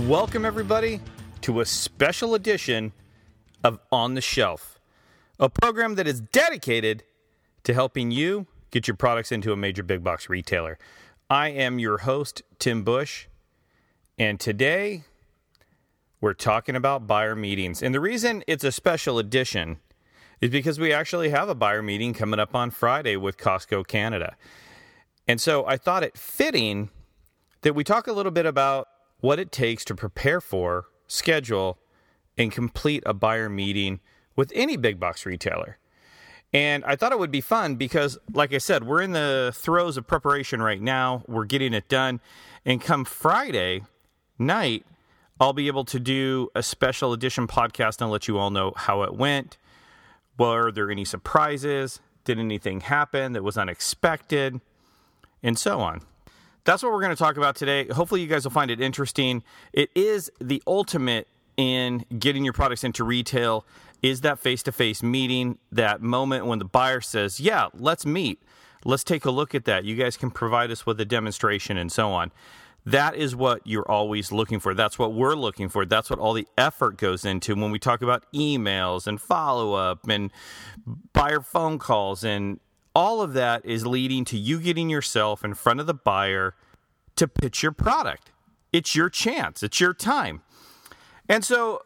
Welcome, everybody, to a special edition of On the Shelf, a program that is dedicated to helping you get your products into a major big box retailer. I am your host, Tim Bush, and today we're talking about buyer meetings. And the reason it's a special edition is because we actually have a buyer meeting coming up on Friday with Costco Canada. And so I thought it fitting that we talk a little bit about what it takes to prepare for, schedule, and complete a buyer meeting with any big box retailer. And I thought it would be fun because, like I said, we're in the throes of preparation right now. We're getting it done. And come Friday night, I'll be able to do a special edition podcast and let you all know how it went. Were there any surprises? Did anything happen that was unexpected? And so on. That's what we're going to talk about today. Hopefully you guys will find it interesting. It is the ultimate in getting your products into retail, is that face-to-face meeting, that moment when the buyer says, yeah, let's meet. Let's take a look at that. You guys can provide us with a demonstration and so on. That is what you're always looking for. That's what we're looking for. That's what all the effort goes into when we talk about emails and follow-up and buyer phone calls, and all of that is leading to you getting yourself in front of the buyer to pitch your product. It's your chance. It's your time. And so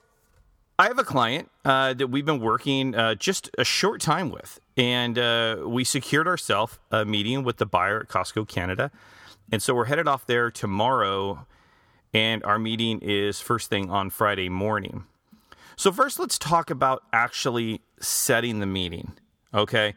I have a client that we've been working just a short time with, and we secured ourselves a meeting with the buyer at Costco Canada. And so we're headed off there tomorrow, and our meeting is first thing on Friday morning. So first, let's talk about actually setting the meeting, okay?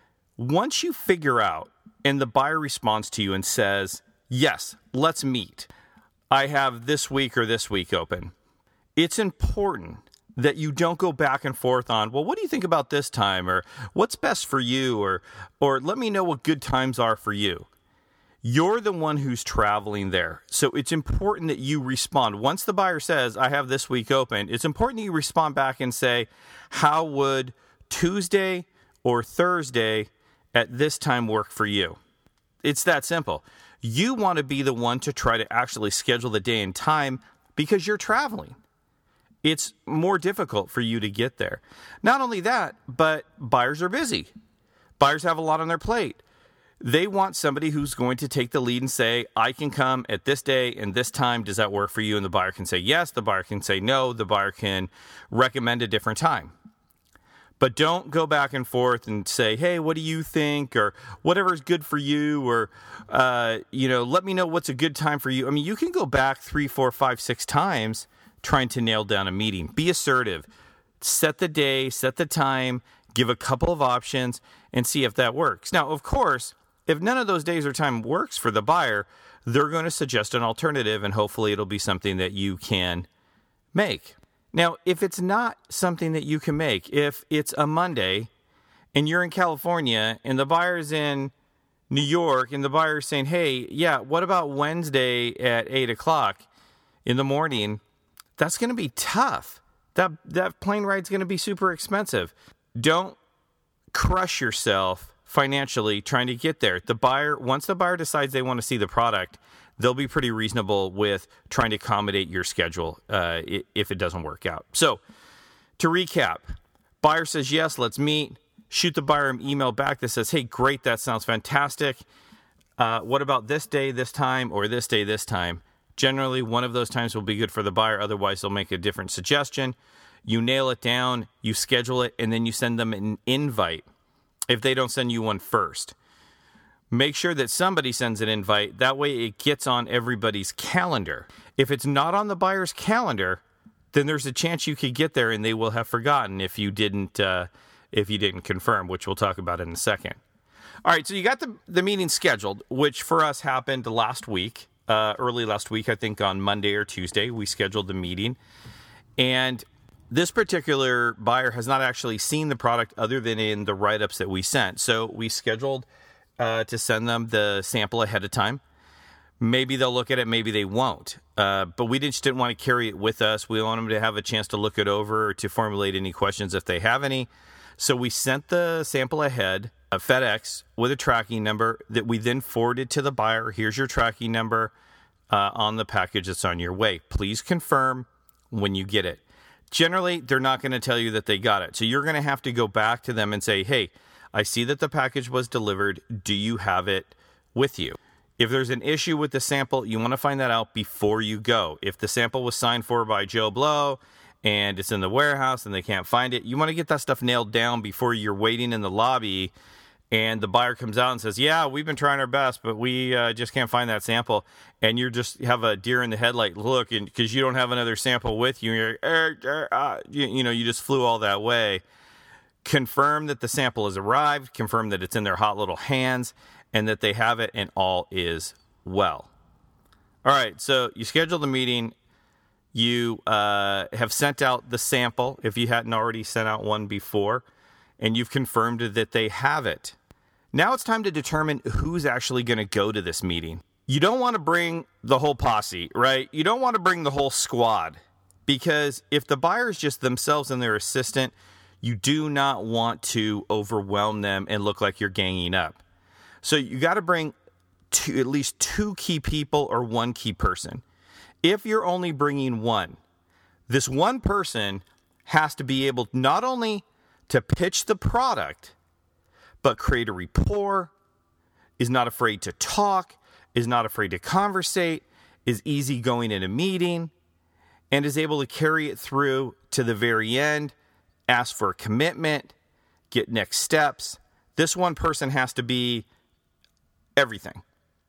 Once you figure out and the buyer responds to you and says, yes, let's meet, I have this week or this week open, it's important that you don't go back and forth on, well, what do you think about this time? Or what's best for you? Or let me know what good times are for you. You're the one who's traveling there. So it's important that you respond. Once the buyer says, I have this week open, it's important that you respond back and say, how would Tuesday or Thursday at this time work for you? It's that simple. You want to be the one to try to actually schedule the day and time because you're traveling. It's more difficult for you to get there. Not only that, but buyers are busy. Buyers have a lot on their plate. They want somebody who's going to take the lead and say, I can come at this day and this time. Does that work for you? And the buyer can say yes. The buyer can say no. The buyer can recommend a different time. But don't go back and forth and say, hey, what do you think? Or whatever's good for you. Or, let me know what's a good time for you. I mean, you can go back 3, 4, 5, 6 times trying to nail down a meeting. Be assertive. Set the day, set the time, give a couple of options, and see if that works. Now, of course, if none of those days or time works for the buyer, they're going to suggest an alternative, and hopefully it'll be something that you can make. Now, if it's not something that you can make, if it's a Monday and you're in California and the buyer's in New York and the buyer's saying, hey, yeah, what about Wednesday at 8 o'clock in the morning? That's going to be tough. That plane ride's going to be super expensive. Don't crush yourself financially trying to get there. Once the buyer decides they want to see the product, they'll be pretty reasonable with trying to accommodate your schedule if it doesn't work out. So, to recap, buyer says, yes, let's meet. Shoot the buyer an email back that says, hey, great, that sounds fantastic. What about this day, this time, or this day, this time? Generally, one of those times will be good for the buyer. Otherwise, they'll make a different suggestion. You nail it down, you schedule it, and then you send them an invite if they don't send you one first. Make sure that somebody sends an invite. That way it gets on everybody's calendar. If it's not on the buyer's calendar, then there's a chance you could get there and they will have forgotten if you didn't confirm, which we'll talk about in a second. All right, so you got the meeting scheduled, which for us happened last week, early last week, I think on Monday or Tuesday, we scheduled the meeting. And this particular buyer has not actually seen the product other than in the write-ups that we sent. So we scheduled to send them the sample ahead of time. Maybe they'll look at it, maybe they won't. But we just didn't want to carry it with us. We want them to have a chance to look it over, or to formulate any questions if they have any. So we sent the sample ahead of FedEx with a tracking number that we then forwarded to the buyer. Here's your tracking number. on the package that's on your way. Please confirm when you get it. Generally, they're not going to tell you that they got it. So you're going to have to go back to them and say, hey, I see that the package was delivered. Do you have it with you? If there's an issue with the sample, you want to find that out before you go. If the sample was signed for by Joe Blow and it's in the warehouse and they can't find it, you want to get that stuff nailed down before you're waiting in the lobby and the buyer comes out and says, yeah, we've been trying our best, but we just can't find that sample. And you just have a deer in the headlight look because you don't have another sample with you. And you're you just flew all that way. Confirm that the sample has arrived. Confirm that it's in their hot little hands and that they have it and all is well. All right, so you schedule the meeting. You have sent out the sample if you hadn't already sent out one before, and you've confirmed that they have it. Now it's time to determine who's actually going to go to this meeting. You don't want to bring the whole posse, right? You don't want to bring the whole squad, because if the buyer is just themselves and their assistant, you do not want to overwhelm them and look like you're ganging up. So you got to bring at least 2 key people or 1 key person. If you're only bringing 1, this 1 person has to be able not only to pitch the product, but create a rapport, is not afraid to talk, is not afraid to conversate, is easygoing in a meeting, and is able to carry it through to the very end, ask for a commitment, get next steps. This 1 person has to be everything.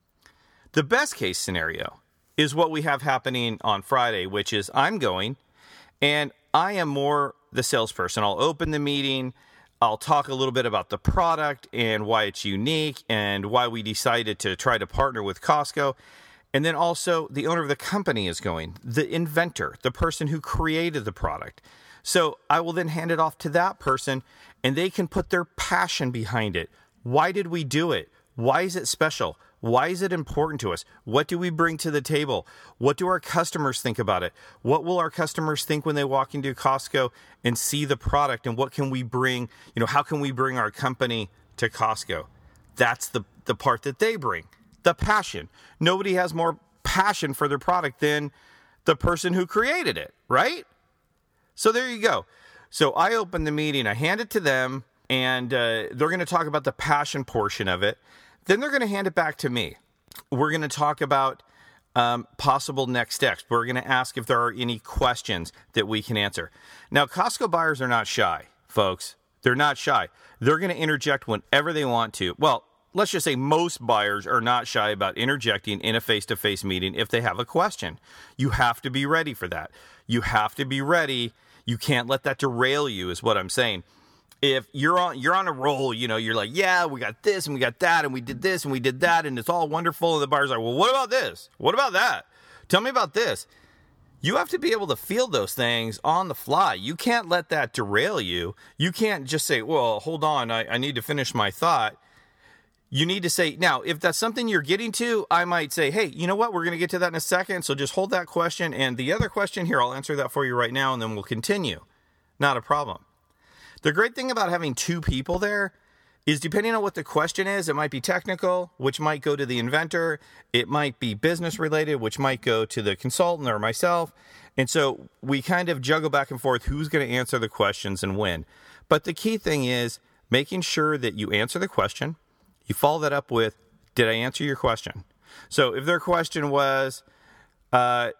The best case scenario is what we have happening on Friday, which is I'm going and I am more the salesperson. I'll open the meeting. I'll talk a little bit about the product and why it's unique and why we decided to try to partner with Costco. And then also the owner of the company is going, the inventor, the person who created the product. So I will then hand it off to that person and they can put their passion behind it. Why did we do it? Why is it special? Why is it important to us? What do we bring to the table? What do our customers think about it? What will our customers think when they walk into Costco and see the product? And what can we bring? How can we bring our company to Costco? That's the part that they bring, the passion. Nobody has more passion for their product than the person who created it, right? So there you go. So I open the meeting, I hand it to them, and they're going to talk about the passion portion of it. Then they're going to hand it back to me. We're going to talk about possible next steps. We're going to ask if there are any questions that we can answer. Now, Costco buyers are not shy, folks. They're not shy. They're going to interject whenever they want to. Well, let's just say most buyers are not shy about interjecting in a face-to-face meeting if they have a question. You have to be ready for that. You have to be ready. You can't let that derail you, is what I'm saying. If you're on a roll, you're like, yeah, we got this and we got that and we did this and we did that and it's all wonderful. And the buyer's like, well, what about this? What about that? Tell me about this. You have to be able to feel those things on the fly. You can't let that derail you. You can't just say, well, hold on, I need to finish my thought. You need to say, now, if that's something you're getting to, I might say, hey, you know what? We're going to get to that in a second. So just hold that question. And the other question here, I'll answer that for you right now and then we'll continue. Not a problem. The great thing about having 2 people there is depending on what the question is, it might be technical, which might go to the inventor. It might be business related, which might go to the consultant or myself. And so we kind of juggle back and forth who's going to answer the questions and when. But the key thing is making sure that you answer the question. You follow that up with, did I answer your question? So if their question was, where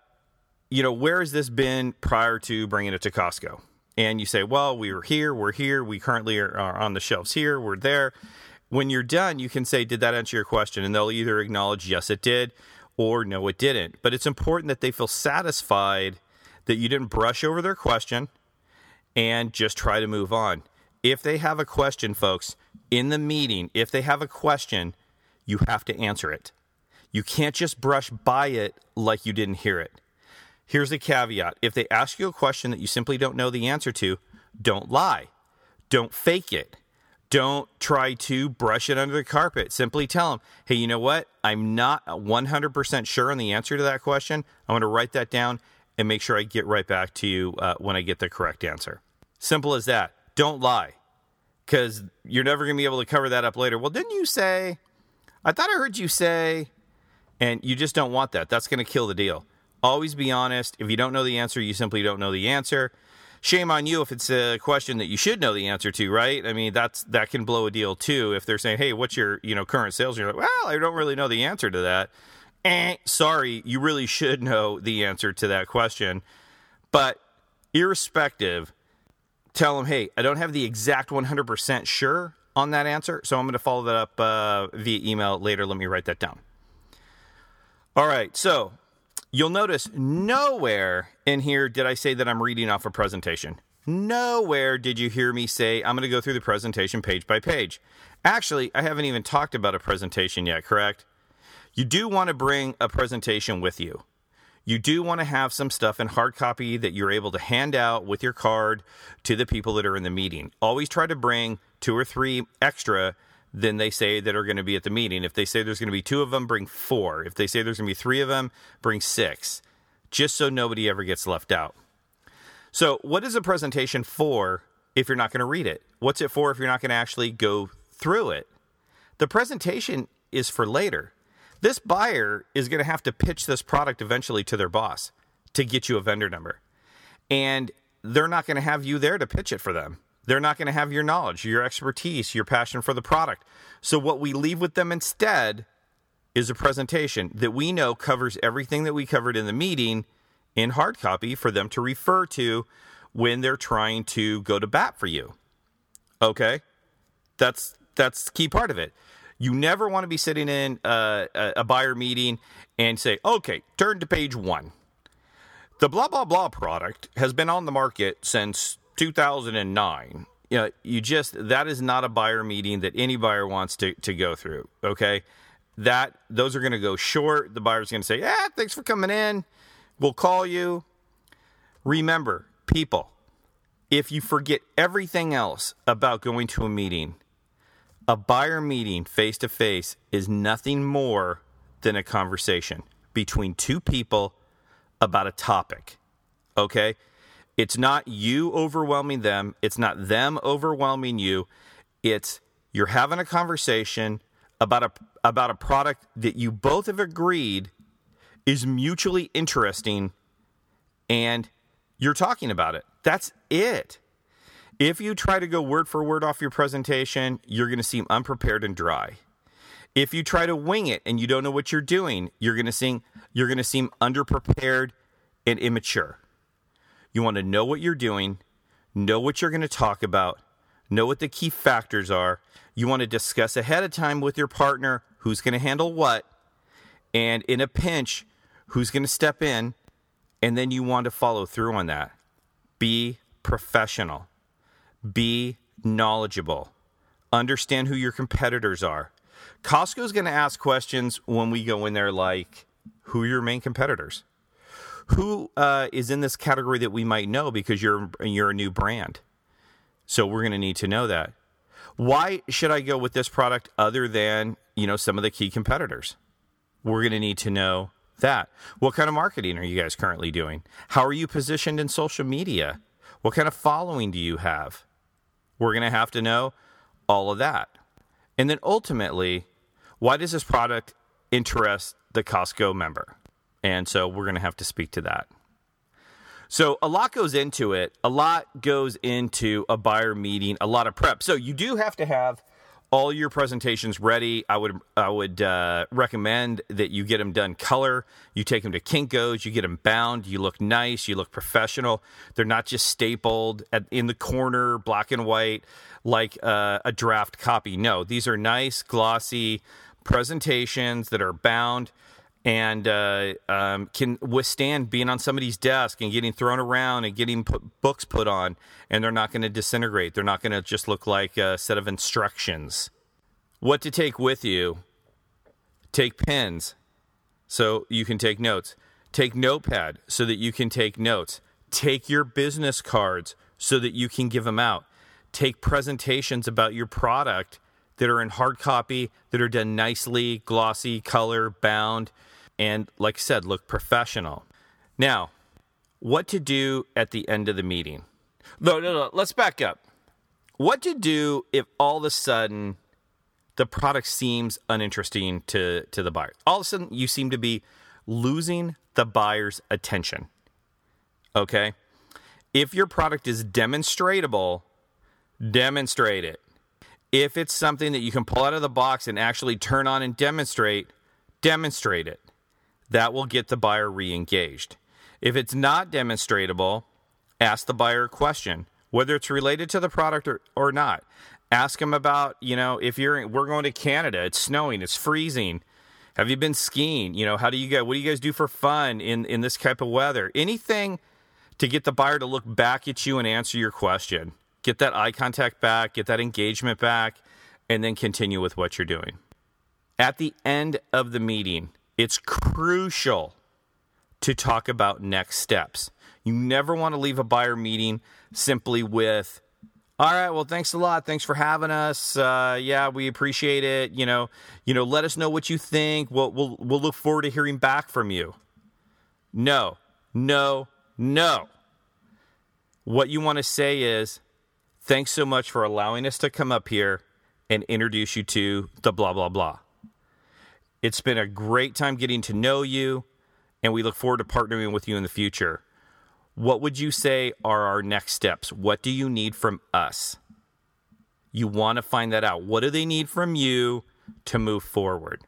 has this been prior to bringing it to Costco? And you say, well, we're here, we currently are on the shelves here, we're there. When you're done, you can say, did that answer your question? And they'll either acknowledge, yes, it did, or no, it didn't. But it's important that they feel satisfied that you didn't brush over their question and just try to move on. If they have a question, folks, in the meeting, if they have a question, you have to answer it. You can't just brush by it like you didn't hear it. Here's the caveat. If they ask you a question that you simply don't know the answer to, don't lie. Don't fake it. Don't try to brush it under the carpet. Simply tell them, hey, you know what? I'm not 100% sure on the answer to that question. I'm going to write that down and make sure I get right back to you when I get the correct answer. Simple as that. Don't lie, because you're never going to be able to cover that up later. Well, didn't you say, I thought I heard you say, And you just don't want that. That's going to kill the deal. Always be honest. If you don't know the answer, you simply don't know the answer. Shame on you if it's a question that you should know the answer to, right? I mean, that can blow a deal too. If they're saying, hey, what's your current sales? And you're like, well, I don't really know the answer to that. Sorry, you really should know the answer to that question. But irrespective, tell them, hey, I don't have the exact 100% sure on that answer, so I'm going to follow that up via email later. Let me write that down. All right, so you'll notice nowhere in here did I say that I'm reading off a presentation. Nowhere did you hear me say I'm going to go through the presentation page by page. Actually, I haven't even talked about a presentation yet, correct? You do want to bring a presentation with you. You do want to have some stuff in hard copy that you're able to hand out with your card to the people that are in the meeting. Always try to bring 2 or 3 extra than they say that are going to be at the meeting. If they say there's going to be 2 of them, bring 4. If they say there's going to be 3 of them, bring 6. Just so nobody ever gets left out. So what is a presentation for if you're not going to read it? What's it for if you're not going to actually go through it? The presentation is for later. This buyer is going to have to pitch this product eventually to their boss to get you a vendor number. And they're not going to have you there to pitch it for them. They're not going to have your knowledge, your expertise, your passion for the product. So what we leave with them instead is a presentation that we know covers everything that we covered in the meeting in hard copy for them to refer to when they're trying to go to bat for you. Okay? That's the key part of it. You never want to be sitting in a buyer meeting and say, okay, turn to page 1. The blah, blah, blah product has been on the market since 2009. That is not a buyer meeting that any buyer wants to go through. Okay. Those are going to go short. The buyer's going to say, thanks for coming in. We'll call you. Remember, people, if you forget everything else about going to a meeting, a buyer meeting face to face is nothing more than a conversation between 2 people about a topic. Okay. It's not you overwhelming them. It's not them overwhelming you. It's you're having a conversation about a product that you both have agreed is mutually interesting, and you're talking about it. That's it. If you try to go word for word off your presentation, you're going to seem unprepared and dry. If you try to wing it and you don't know what you're doing, you're going to seem underprepared and immature. You want to know what you're doing, know what you're going to talk about, know what the key factors are. You want to discuss ahead of time with your partner who's going to handle what, and in a pinch, who's going to step in, and then you want to follow through on that. Be professional. Be knowledgeable. Understand who your competitors are. Costco is going to ask questions when we go in there like, who are your main competitors? Who is in this category that we might know because you're a new brand? So we're going to need to know that. Why should I go with this product other than, some of the key competitors? We're going to need to know that. What kind of marketing are you guys currently doing? How are you positioned in social media? What kind of following do you have? We're going to have to know all of that. And then ultimately, why does this product interest the Costco member? And so we're going to have to speak to that. So a lot goes into it. A lot goes into a buyer meeting, a lot of prep. So you do have to have all your presentations ready. I would recommend that you get them done color. You take them to Kinko's. You get them bound. You look nice. You look professional. They're not just stapled in the corner, black and white, like a draft copy. No, these are nice, glossy presentations that are bound and can withstand being on somebody's desk and getting thrown around and getting books put on, and they're not going to disintegrate. They're not going to just look like a set of instructions. What to take with you? Take pens so you can take notes. Take Notepad so that you can take notes. Take your business cards so that you can give them out. Take presentations about your product that are in hard copy, that are done nicely, glossy, color, bound, and like I said, look professional. Now, what to do at the end of the meeting? No, let's back up. What to do if all of a sudden the product seems uninteresting to the buyer. All of a sudden, you seem to be losing the buyer's attention. Okay? If your product is demonstratable, demonstrate it. If it's something that you can pull out of the box and actually turn on and demonstrate it. That will get the buyer re-engaged. If it's not demonstratable, ask the buyer a question, whether it's related to the product or not. Ask them about, we're going to Canada, it's snowing, it's freezing. Have you been skiing? What do you guys do for fun in this type of weather? Anything to get the buyer to look back at you and answer your question. Get that eye contact back, get that engagement back, and then continue with what you're doing. At the end of the meeting, it's crucial to talk about next steps. You never want to leave a buyer meeting simply with, all right, well, thanks a lot. Thanks for having us. Yeah, we appreciate it. Let us know what you think. We'll look forward to hearing back from you. No. What you want to say is, thanks so much for allowing us to come up here and introduce you to the blah, blah, blah. It's been a great time getting to know you, and we look forward to partnering with you in the future. What would you say are our next steps? What do you need from us? You want to find that out. What do they need from you to move forward?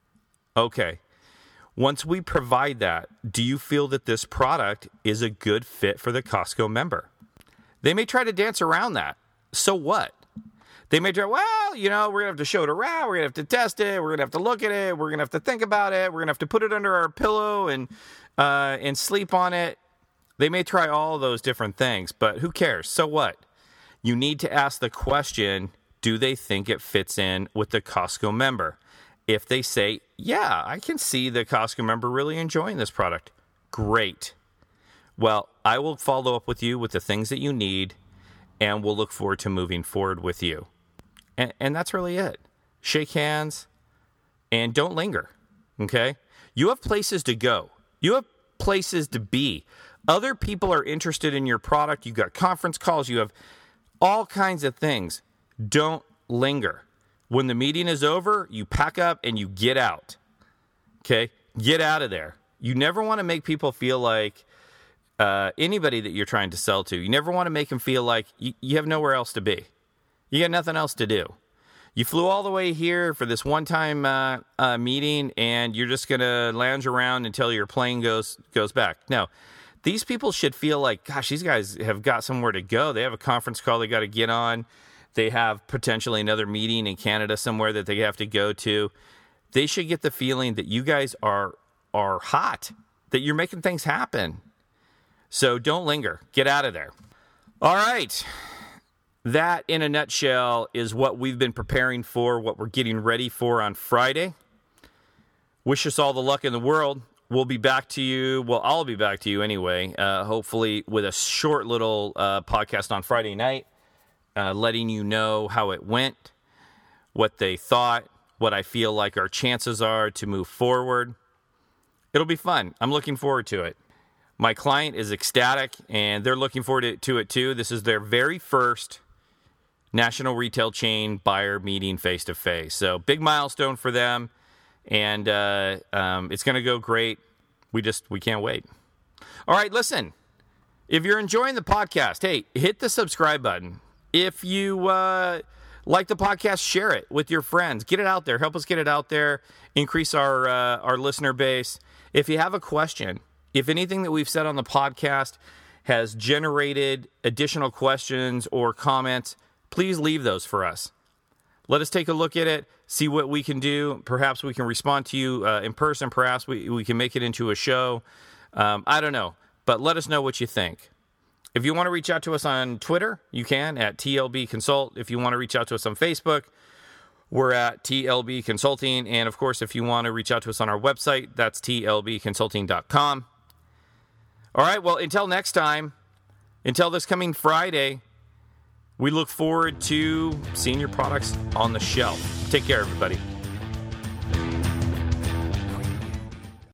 Okay. Once we provide that, do you feel that this product is a good fit for the Costco member? They may try to dance around that. So what? They may try, we're going to have to show it around. We're going to have to test it. We're going to have to look at it. We're going to have to think about it. We're going to have to put it under our pillow and sleep on it. They may try all those different things, but who cares? So what? You need to ask the question, do they think it fits in with the Costco member? If they say, yeah, I can see the Costco member really enjoying this product. Great. Well, I will follow up with you with the things that you need, and we'll look forward to moving forward with you. And that's really it. Shake hands, and don't linger, okay? You have places to go. You have places to be. Other people are interested in your product. You've got conference calls. You have all kinds of things. Don't linger. When the meeting is over, you pack up and you get out, okay? Get out of there. You never want to make people feel like anybody that you're trying to sell to, you never want to make them feel like you have nowhere else to be. You got nothing else to do. You flew all the way here for this one-time meeting, and you're just going to lounge around until your plane goes back. No, these people should feel like, gosh, these guys have got somewhere to go. They have a conference call they got to get on. They have potentially another meeting in Canada somewhere that they have to go to. They should get the feeling that you guys are hot, that you're making things happen. So don't linger. Get out of there. All right. That, in a nutshell, is what we've been preparing for, what we're getting ready for on Friday. Wish us all the luck in the world. We'll be back to you. Well, I'll be back to you anyway, hopefully with a short little podcast on Friday night, letting you know how it went, what they thought, what I feel like our chances are to move forward. It'll be fun. I'm looking forward to it. My client is ecstatic, and they're looking forward to it too. This is their very first national retail chain buyer meeting face-to-face. So big milestone for them, and it's going to go great. We can't wait. All right, listen, if you're enjoying the podcast, hey, hit the subscribe button. If you like the podcast, share it with your friends. Get it out there. Help us get it out there. Increase our listener base. If you have a question, if anything that we've said on the podcast has generated additional questions or comments, please leave those for us. Let us take a look at it, see what we can do. Perhaps we can respond to you in person. Perhaps we can make it into a show. I don't know, but let us know what you think. If you want to reach out to us on Twitter, you can at TLB Consult. If you want to reach out to us on Facebook, we're at TLB Consulting. And of course, if you want to reach out to us on our website, that's tlbconsulting.com. All right, well, until next time, until this coming Friday, we look forward to seeing your products on the shelf. Take care, everybody.